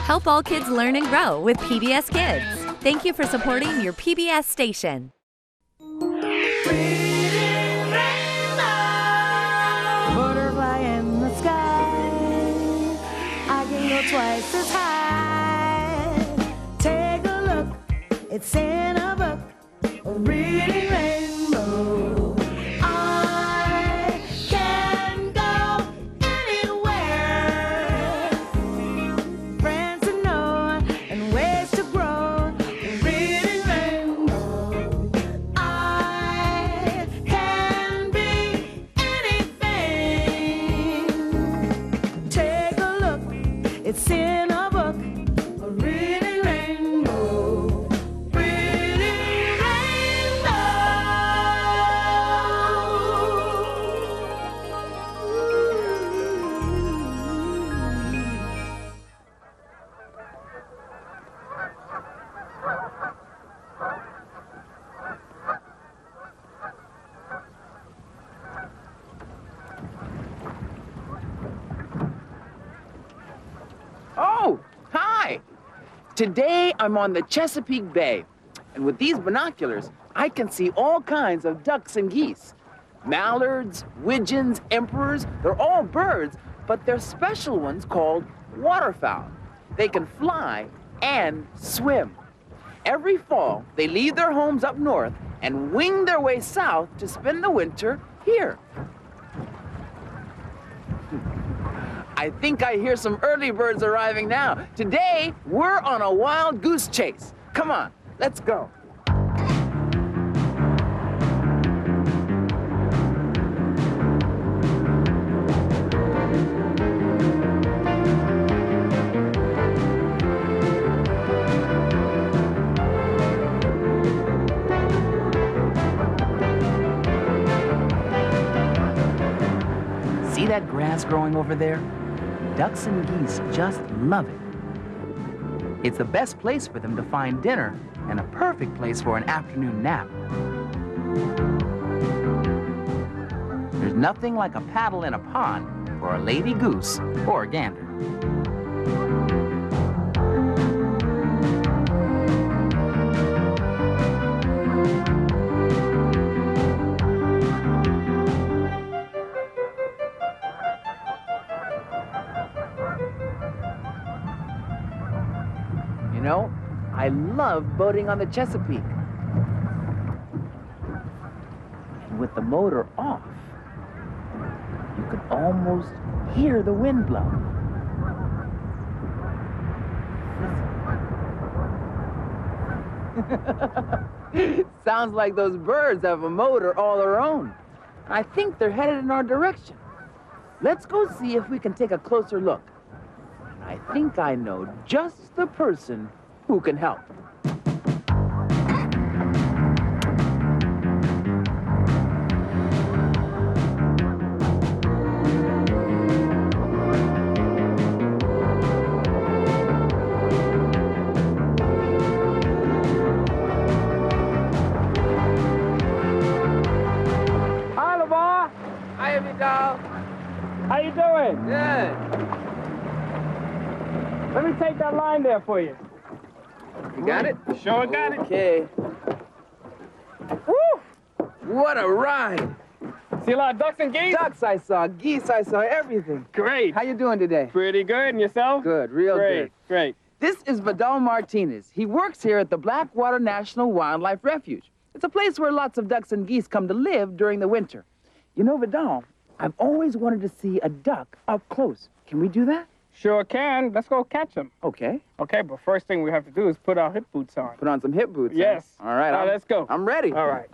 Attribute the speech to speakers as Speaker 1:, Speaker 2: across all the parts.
Speaker 1: Help all kids learn and grow with PBS Kids. Thank you for supporting your PBS station.
Speaker 2: Butterfly in the sky, I can go twice as high. Take a look, it's in a book, a reading rainbow. I can go anywhere. Friends to know and ways to grow, a reading rainbow. I can be anything. Take a look, it's in a book, a reading rainbow. Reading rainbow.
Speaker 3: Oh, hi! Today I'm on the Chesapeake Bay, and with these binoculars, I can see all kinds of ducks and geese. Mallards, widgeons, emperors, they're all birds, but they're special ones called waterfowl. They can fly and swim. Every fall, they leave their homes up north and wing their way south to spend the winter here. I think I hear some early birds arriving now. Today, we're on a wild goose chase. Come on, let's go. See that grass growing over there? Ducks and geese just love it. It's the best place for them to find dinner and a perfect place for an afternoon nap. There's nothing like a paddle in a pond for a lady goose or a gander. You know, I love boating on the Chesapeake. And with the motor off, you could almost hear the wind blow. Listen. Sounds like those birds have a motor all their own. I think they're headed in our direction. Let's go see if we can take a closer look. I think I know just the person who can help.
Speaker 4: Hi, LeVar.
Speaker 3: Hi, Vidal.
Speaker 4: How you doing?
Speaker 3: Good.
Speaker 4: Let me take that line there for you.
Speaker 3: You got it?
Speaker 4: Sure got it.
Speaker 3: Okay. Woo! What a ride!
Speaker 4: See a lot of ducks and geese?
Speaker 3: Ducks I saw, geese I saw, everything.
Speaker 4: Great.
Speaker 3: How you doing today?
Speaker 4: Pretty good. And yourself?
Speaker 3: Good, real
Speaker 4: Great,
Speaker 3: good.
Speaker 4: great.
Speaker 3: This is Vidal Martinez. He works here at the Blackwater National Wildlife Refuge. It's a place where lots of ducks and geese come to live during the winter. You know, Vidal, I've always wanted to see a duck up close. Can we do that?
Speaker 4: Sure can. Let's go catch them.
Speaker 3: Okay.
Speaker 4: Okay, but first thing we have to do is put our hip boots on.
Speaker 3: Put on some hip boots. huh?
Speaker 4: Yes.
Speaker 3: All right.
Speaker 4: All right, let's go.
Speaker 3: I'm ready.
Speaker 4: All right.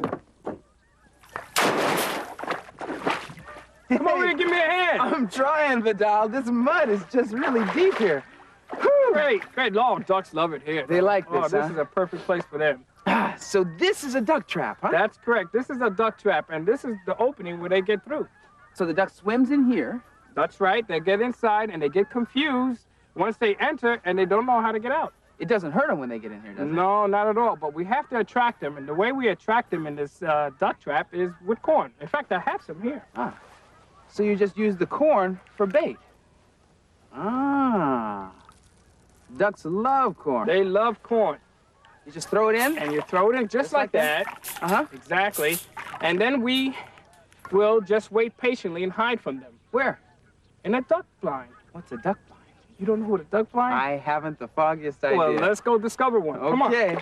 Speaker 4: Come over here and give me a hand.
Speaker 3: I'm trying, Vidal. This mud is just really deep here.
Speaker 4: Great, great. Long ducks love it here.
Speaker 3: They like
Speaker 4: Oh,
Speaker 3: this,
Speaker 4: this
Speaker 3: huh?
Speaker 4: is a perfect place for them.
Speaker 3: So this is a duck trap, huh?
Speaker 4: That's correct. This is a duck trap, and this is the opening where they get through.
Speaker 3: So the duck swims in here.
Speaker 4: That's right. They get inside, and they get confused once they enter, and they don't know how to get out.
Speaker 3: It doesn't hurt them when they get in here, does it?
Speaker 4: No, not at all. But we have to attract them, and the way we attract them in this duck trap is with corn. In fact, I have some here.
Speaker 3: Ah. So you just use the corn for bait. Ah. Ducks love corn.
Speaker 4: They love corn.
Speaker 3: You just throw it in?
Speaker 4: And you throw it in just like that.
Speaker 3: Uh-huh.
Speaker 4: Exactly. And then we will just wait patiently and hide from them.
Speaker 3: Where?
Speaker 4: In a duck blind.
Speaker 3: What's a duck blind?
Speaker 4: You don't know what a duck blind?
Speaker 3: I haven't the foggiest idea.
Speaker 4: Well, let's go discover one. Come on.
Speaker 3: Okay.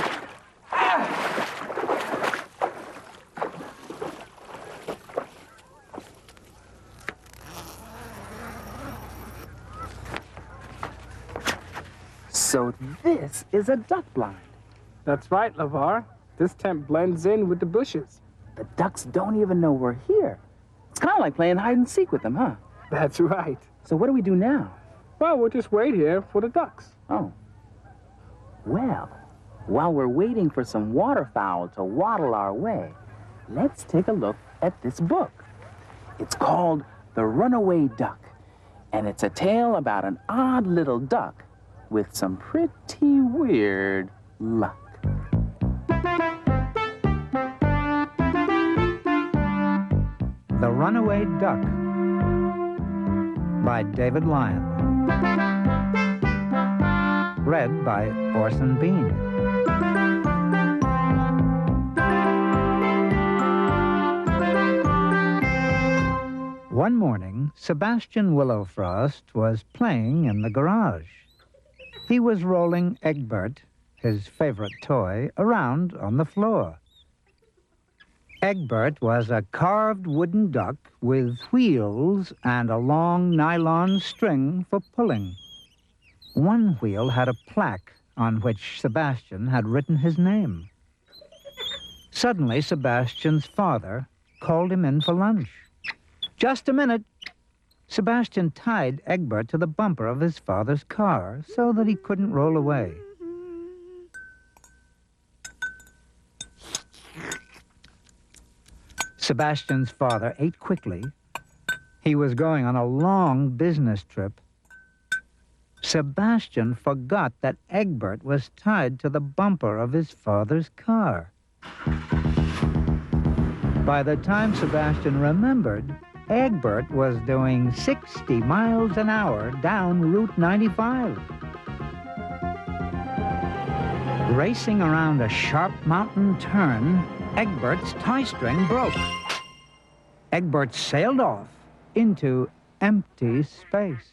Speaker 3: So this is a duck blind.
Speaker 4: That's right, LeVar. This tent blends in with the bushes.
Speaker 3: The ducks don't even know we're here. It's kind of like playing hide and seek with them, huh?
Speaker 4: That's right.
Speaker 3: So what do we do now?
Speaker 4: Well, we'll just wait here for the ducks.
Speaker 3: Oh. Well, while we're waiting for some waterfowl to waddle our way, let's take a look at this book. It's called The Runaway Duck, and it's a tale about an odd little duck with some pretty weird luck.
Speaker 5: The Runaway Duck by David Lyon. Read by Orson Bean. One morning, Sebastian Willowfrost was playing in the garage. He was rolling Egbert, his favorite toy, around on the floor. Egbert was a carved wooden duck with wheels and a long nylon string for pulling. One wheel had a plaque on which Sebastian had written his name. Suddenly, Sebastian's father called him in for lunch. "Just a minute." Sebastian tied Egbert to the bumper of his father's car so that he couldn't roll away. Sebastian's father ate quickly. He was going on a long business trip. Sebastian forgot that Egbert was tied to the bumper of his father's car. By the time Sebastian remembered, Egbert was doing 60 miles an hour down Route 95. Racing around a sharp mountain turn, Egbert's tie string broke. Egbert sailed off into empty space.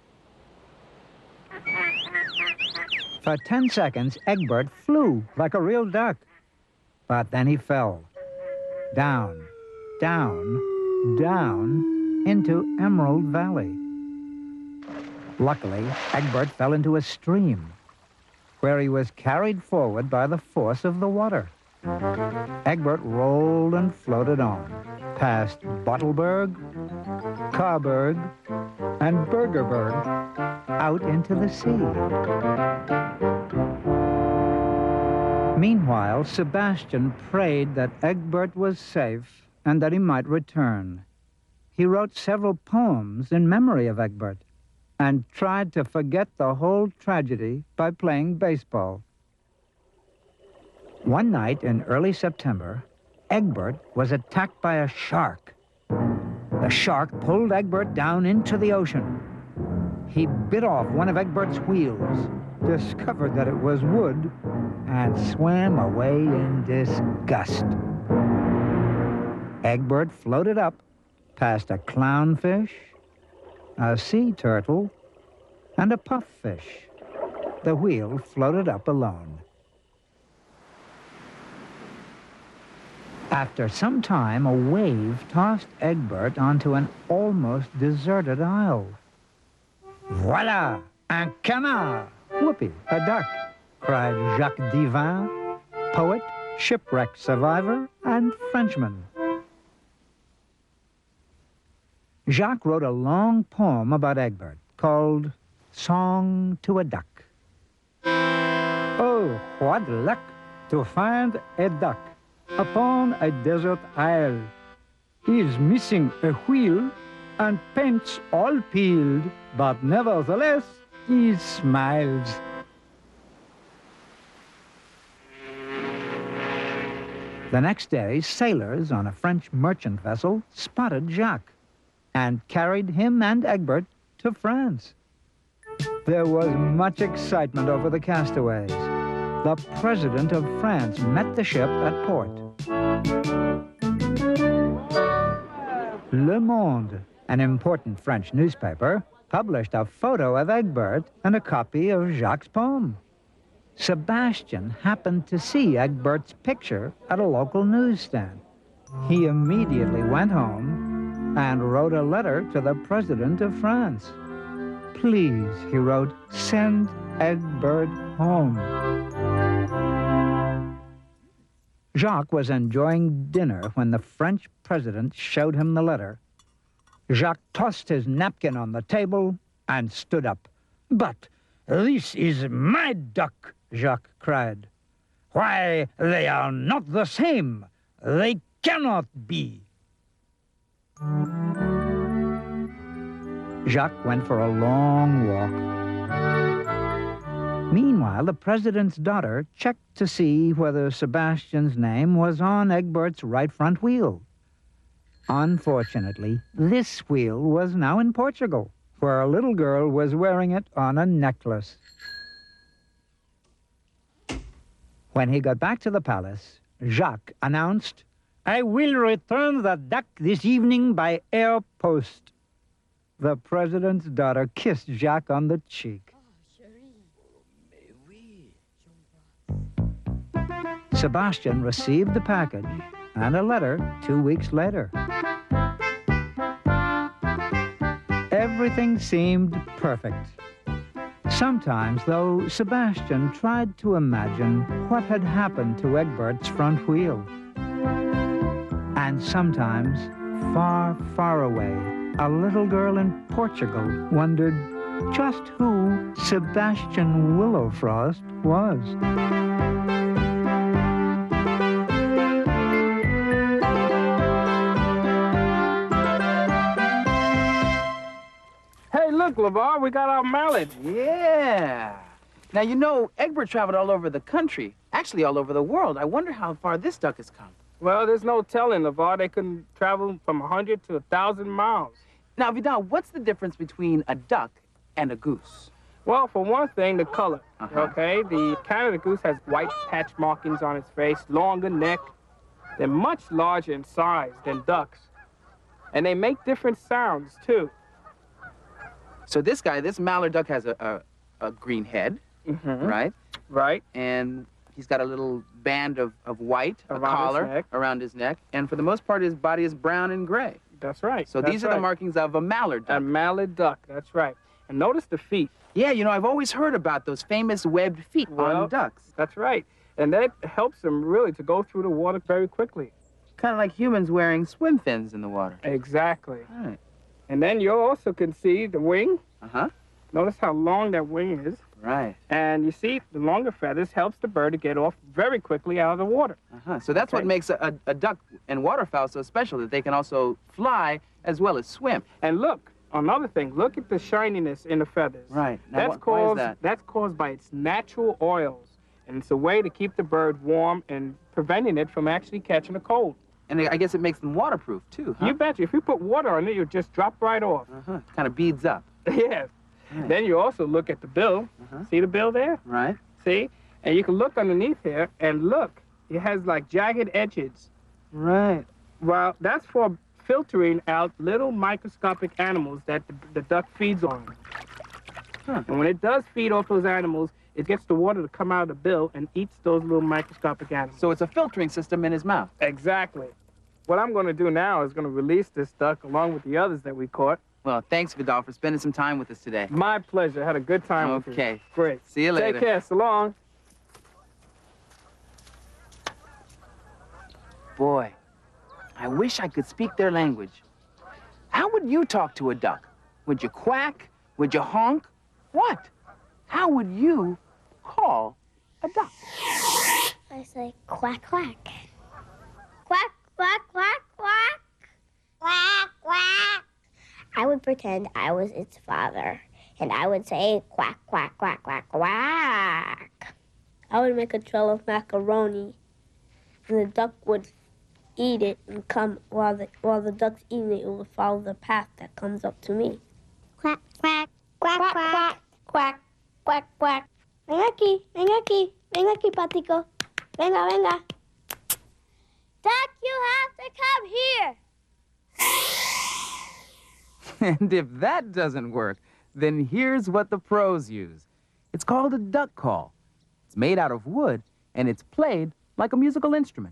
Speaker 5: For 10 seconds, Egbert flew like a real duck. But then he fell. Down, down, down into Emerald Valley. Luckily, Egbert fell into a stream, where he was carried forward by the force of the water. Egbert rolled and floated on, past Bottleberg, Carberg, and Burgerberg, out into the sea. Meanwhile, Sebastian prayed that Egbert was safe and that he might return. He wrote several poems in memory of Egbert and tried to forget the whole tragedy by playing baseball. One night in early September, Egbert was attacked by a shark. The shark pulled Egbert down into the ocean. He bit off one of Egbert's wheels, discovered that it was wood, and swam away in disgust. Egbert floated up past a clownfish, a sea turtle, and a puffish. The wheel floated up alone. After some time, a wave tossed Egbert onto an almost deserted isle. "Voilà, un canard!" "Whoopee, a duck!" cried Jacques Divin, poet, shipwreck survivor, and Frenchman. Jacques wrote a long poem about Egbert called Song to a Duck. "Oh, what luck to find a duck upon a desert isle. He's missing a wheel and paint's all peeled, but nevertheless he smiles." The next day, sailors on a French merchant vessel spotted Jacques and carried him and Egbert to France. There was much excitement over the castaways. The president of France met the ship at port. Le Monde, an important French newspaper, published a photo of Egbert and a copy of Jacques' poem. Sebastian happened to see Egbert's picture at a local newsstand. He immediately went home and wrote a letter to the president of France. Please, he wrote, send Egbert home. Jacques was enjoying dinner when the French president showed him the letter. Jacques tossed his napkin on the table and stood up. But this is my duck, Jacques cried. Why, they are not the same. They cannot be. Jacques went for a long walk. Meanwhile, the president's daughter checked to see whether Sebastian's name was on Egbert's right front wheel. Unfortunately, this wheel was now in Portugal, where a little girl was wearing it on a necklace. When he got back to the palace, Jacques announced, I will return the duck this evening by air post. The president's daughter kissed Jacques on the cheek. Sebastian received the package and a letter 2 weeks later. Everything seemed perfect. Sometimes, though, Sebastian tried to imagine what had happened to Egbert's front wheel. And sometimes, far, far away, a little girl in Portugal wondered just who Sebastian Willowfrost was.
Speaker 4: Hey, look, LeVar, we got our mallard.
Speaker 3: Yeah. Now, you know, Egbert traveled all over the country, actually all over the world. I wonder how far this duck has come.
Speaker 4: Well, there's no telling, LeVar. They can travel from 100 to 1,000 miles.
Speaker 3: Now, Vidal, what's the difference between a duck and a goose?
Speaker 4: Well, for one thing, the color,
Speaker 3: Uh-huh.
Speaker 4: okay? The Canada goose has white patch markings on its face, longer neck. They're much larger in size than ducks. And they make different sounds, too.
Speaker 3: So this guy, this mallard duck has a green head, right?
Speaker 4: Right.
Speaker 3: And he's got a little band of white, a
Speaker 4: Around his
Speaker 3: collar
Speaker 4: neck.
Speaker 3: around his neck. And for the most part, his body is brown and gray.
Speaker 4: That's right.
Speaker 3: So
Speaker 4: That's
Speaker 3: these are
Speaker 4: right.
Speaker 3: the markings of a mallard duck.
Speaker 4: A mallard duck, that's right. And notice the feet.
Speaker 3: Yeah, you know, I've always heard about those famous webbed feet
Speaker 4: Well,
Speaker 3: on ducks.
Speaker 4: That's right. And that helps them really to go through the water very quickly.
Speaker 3: Kind of like humans wearing swim fins in the water.
Speaker 4: Exactly.
Speaker 3: All right.
Speaker 4: And then you also can see the wing.
Speaker 3: Uh-huh.
Speaker 4: Notice how long that wing is.
Speaker 3: Right.
Speaker 4: And you see, the longer feathers helps the bird to get off very quickly out of the water.
Speaker 3: Uh-huh. So that's what
Speaker 4: Okay.
Speaker 3: makes a duck and waterfowl so special, that they can also fly as well as swim.
Speaker 4: And look, another thing, look at the shininess in the feathers.
Speaker 3: Right. Now,
Speaker 4: That's
Speaker 3: why is
Speaker 4: caused,
Speaker 3: that?
Speaker 4: that's caused by its natural oils. And it's a way to keep the bird warm and preventing it from actually catching a cold.
Speaker 3: And I guess it makes them waterproof, too, huh?
Speaker 4: You betcha. If you put water on it, you'll just drop right off.
Speaker 3: Uh-huh. Kind of beads up.
Speaker 4: Yes.
Speaker 3: Right.
Speaker 4: Then you also look at the bill.
Speaker 3: Uh-huh.
Speaker 4: See the bill there?
Speaker 3: Right.
Speaker 4: See? And you can look underneath here, and look, it has like jagged edges.
Speaker 3: Right.
Speaker 4: Well, that's for filtering out little microscopic animals that the duck feeds on.
Speaker 3: Huh.
Speaker 4: And when it does feed off those animals, it gets the water to come out of the bill and eats those little microscopic animals.
Speaker 3: So it's a filtering system in his mouth.
Speaker 4: Exactly. What I'm going to do now is going to release this duck along with the others that we caught.
Speaker 3: Well, thanks, Vidal, for spending some time with us today.
Speaker 4: My pleasure. Had a good time with you.
Speaker 3: Okay.
Speaker 4: Great.
Speaker 3: See you later.
Speaker 4: Take care. So long.
Speaker 3: Boy, I wish I could speak their language. How would you talk to a duck? Would you quack? Would you honk? What? How would you call a duck?
Speaker 6: I say quack, quack. Quack, quack, quack, quack. Quack, quack. I would pretend I was its father, and I would say quack, quack, quack, quack, quack. I would make a trail of macaroni, and the duck would eat it and come while the duck's eating it, it would follow the path that comes up to me. Quack, quack, quack, quack, Quack, quack, quack. Ven aquí, ven aquí, Patico. Venga, venga. Duck, you have to come here.
Speaker 3: And if that doesn't work, then here's what the pros use. It's called a duck call. It's made out of wood, and it's played like a musical instrument.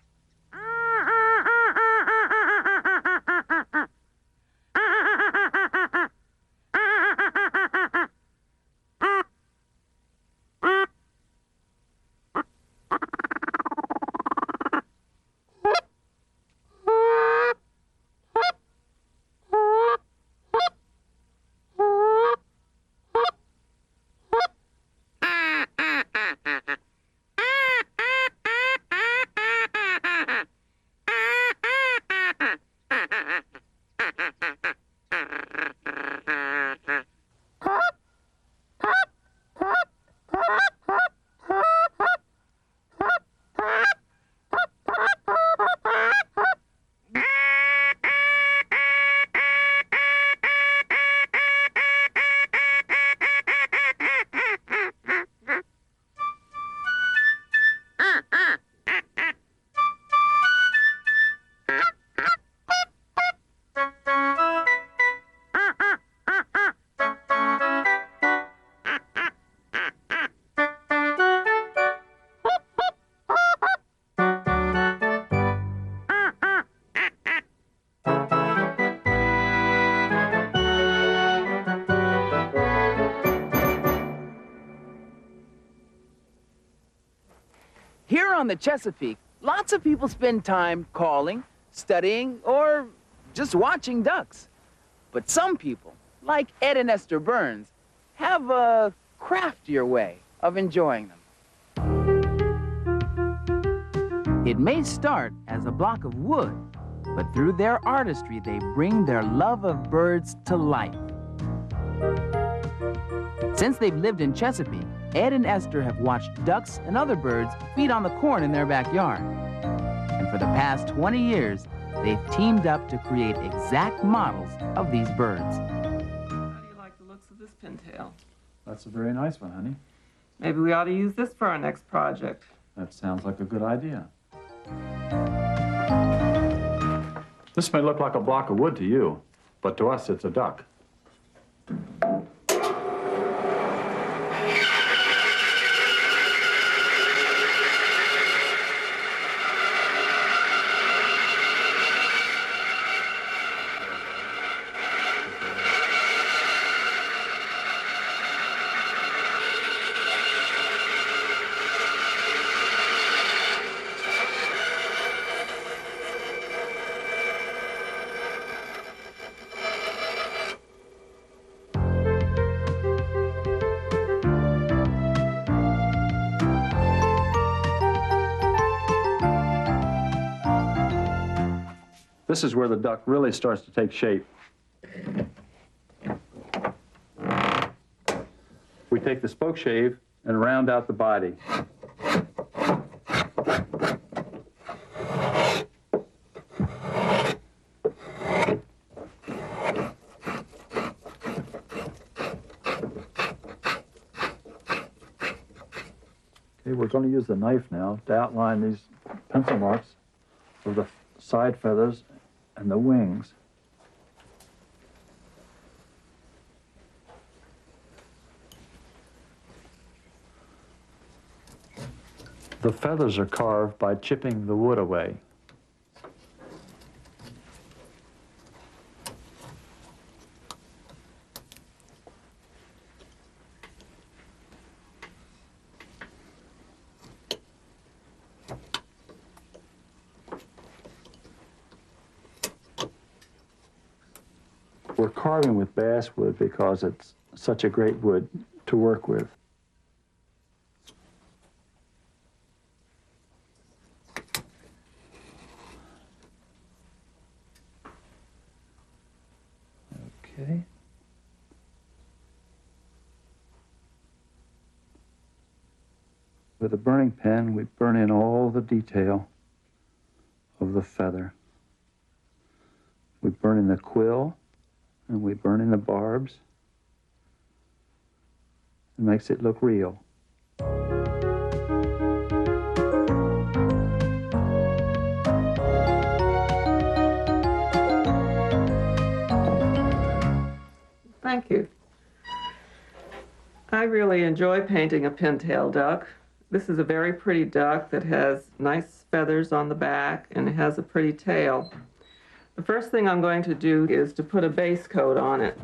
Speaker 3: Here on the Chesapeake, lots of people spend time calling, studying, or just watching ducks. But some people, like Ed and Esther Burns, have a craftier way of enjoying them. It may start as a block of wood, but through their artistry, they bring their love of birds to life. Since they've lived in Chesapeake, Ed and Esther have watched ducks and other birds feed on the corn in their backyard. And for the past 20 years, they've teamed up to create exact models of these birds.
Speaker 7: How do you like the looks of this pintail?
Speaker 8: That's a very nice one, honey.
Speaker 7: Maybe we ought to use this for our next project.
Speaker 8: That sounds like a good idea. This may look like a block of wood to you, but to us it's a duck. This is where the duck really starts to take shape. We take the spoke shave and round out the body. Okay, we're going to use the knife now to outline these pencil marks of the side feathers and the wings. The feathers are carved by chipping the wood away. We're carving with basswood because it's such a great wood to work with. Okay. With a burning pen, we burn in all the detail of the feather. We burn in the quill, and we burn in the barbs. It makes it look real.
Speaker 7: Thank you. I really enjoy painting a pintail duck. This is a very pretty duck that has nice feathers on the back and it has a pretty tail. The first thing I'm going to do is to put a base coat on it.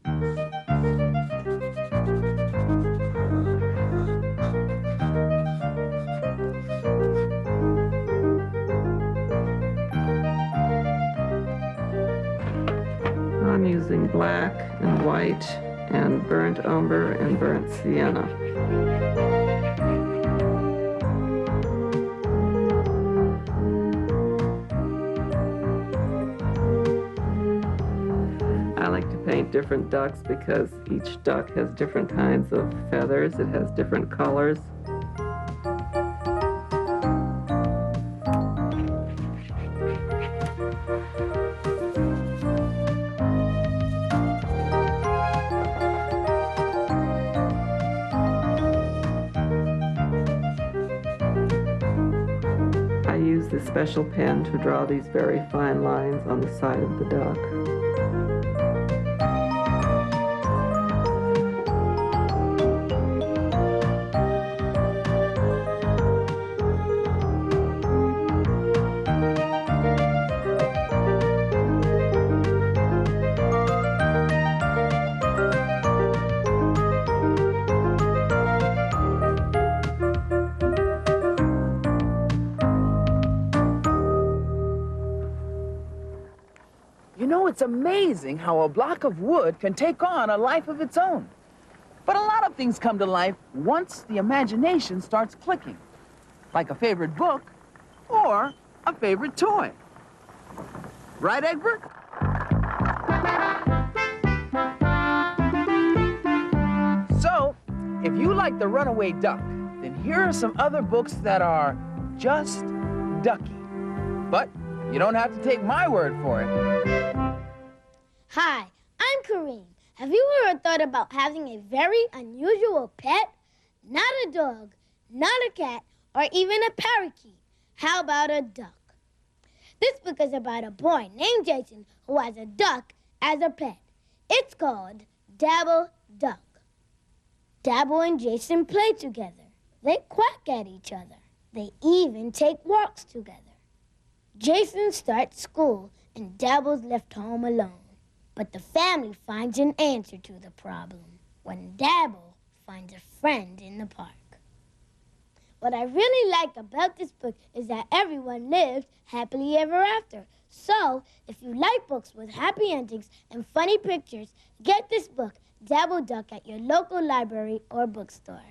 Speaker 7: I'm using black and white and burnt umber and burnt sienna. I like to paint different ducks because each duck has different kinds of feathers. It has different colors. I use this special pen to draw these very fine lines on the side of the duck.
Speaker 3: You know, it's amazing how a block of wood can take on a life of its own. But a lot of things come to life once the imagination starts clicking, like a favorite book or a favorite toy. Right, Egbert? So, if you like The Runaway Duck, then here are some other books that are just ducky. But you don't have to take my word for it.
Speaker 6: Hi, I'm Kareem. Have you ever thought about having a very unusual pet? Not a dog, not a cat, or even a parakeet. How about a duck? This book is about a boy named Jason who has a duck as a pet. It's called Dabble Duck. Dabble and Jason play together. They quack at each other. They even take walks together. Jason starts school and Dabble's left home alone. But the family finds an answer to the problem when Dabble finds a friend in the park. What I really like about this book is that everyone lives happily ever after. So, if you like books with happy endings and funny pictures, get this book, Dabble Duck, at your local library or bookstore.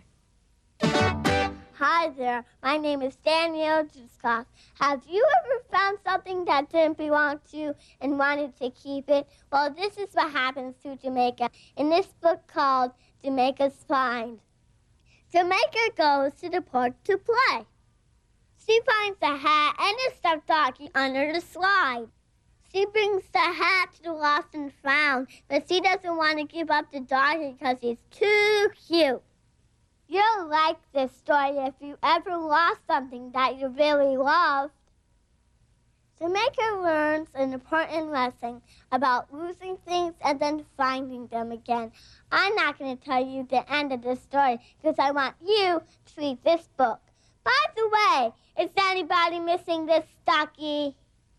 Speaker 6: Hi there, my name is Danielle Juskoff. Have you ever found something that didn't belong to you and wanted to keep it? Well, this is what happens to Jamaica in this book called Jamaica's Find. Jamaica goes to the park to play. She finds a hat and a stuffed doggy under the slide. She brings the hat to the lost and found, but she doesn't want to give up the doggy because he's too cute. You'll like this story if you ever lost something that you really loved. Jamaica learns an important lesson about losing things and then finding them again. I'm not going to tell you the end of the story because I want you to read this book. By the way, is anybody missing this stockie?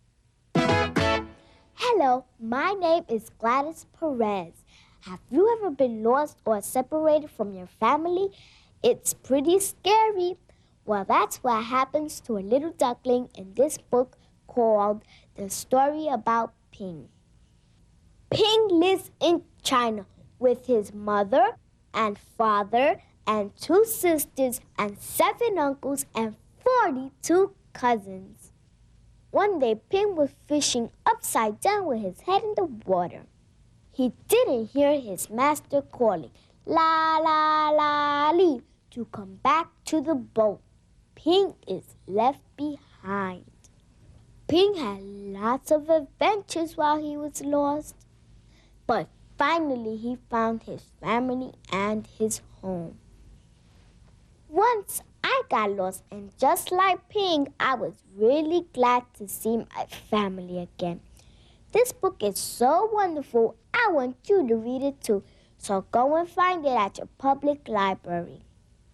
Speaker 6: Hello, my name is Gladys Perez. Have you ever been lost or separated from your family? It's pretty scary. Well, that's what happens to a little duckling in this book called The Story About Ping. Ping lives in China with his mother and father and 2 sisters and 7 uncles and 42 cousins. One day, Ping was fishing upside down with his head in the water. He didn't hear his master calling, la, la, la, lee, to come back to the boat. Ping is left behind. Ping had lots of adventures while he was lost, but finally he found his family and his home. Once I got lost, and just like Ping, I was really glad to see my family again. This book is so wonderful, I want you to read it too. So go and find it at your public library.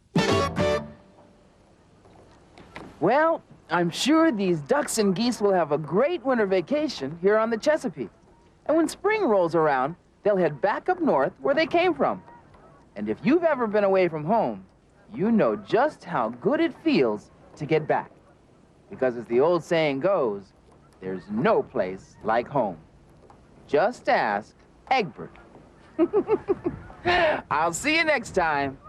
Speaker 3: Well, I'm sure these ducks and geese will have a great winter vacation here on the Chesapeake. And when spring rolls around, they'll head back up north where they came from. And if you've ever been away from home, you know just how good it feels to get back. Because as the old saying goes, there's no place like home. Just ask Egbert. I'll see you next time.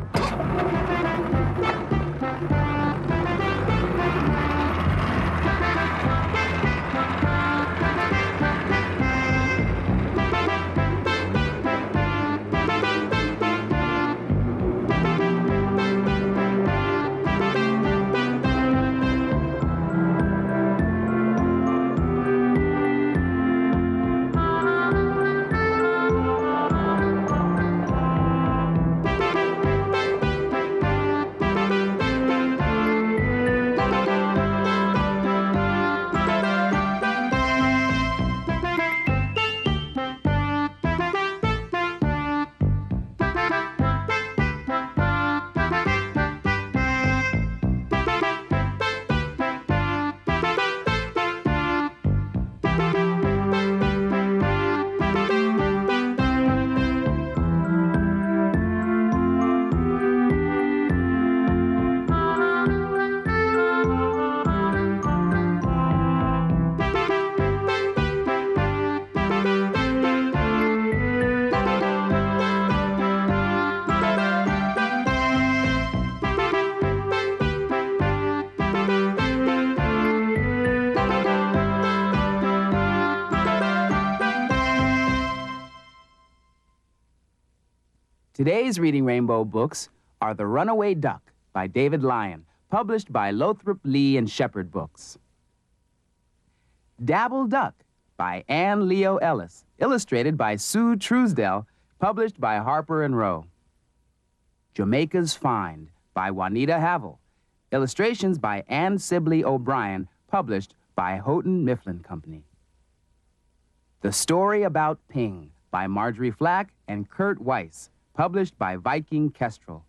Speaker 9: Today's Reading Rainbow books are The Runaway Duck by David Lyon, published by Lothrop, Lee, and Shepherd Books. Dabble Duck by Anne Leo Ellis, illustrated by Sue Truesdell, published by Harper & Row. Jamaica's Find by Juanita Havel, illustrations by Anne Sibley O'Brien, published by Houghton Mifflin Company. The Story About Ping by Marjorie Flack and Kurt Weiss, published by Viking Kestrel.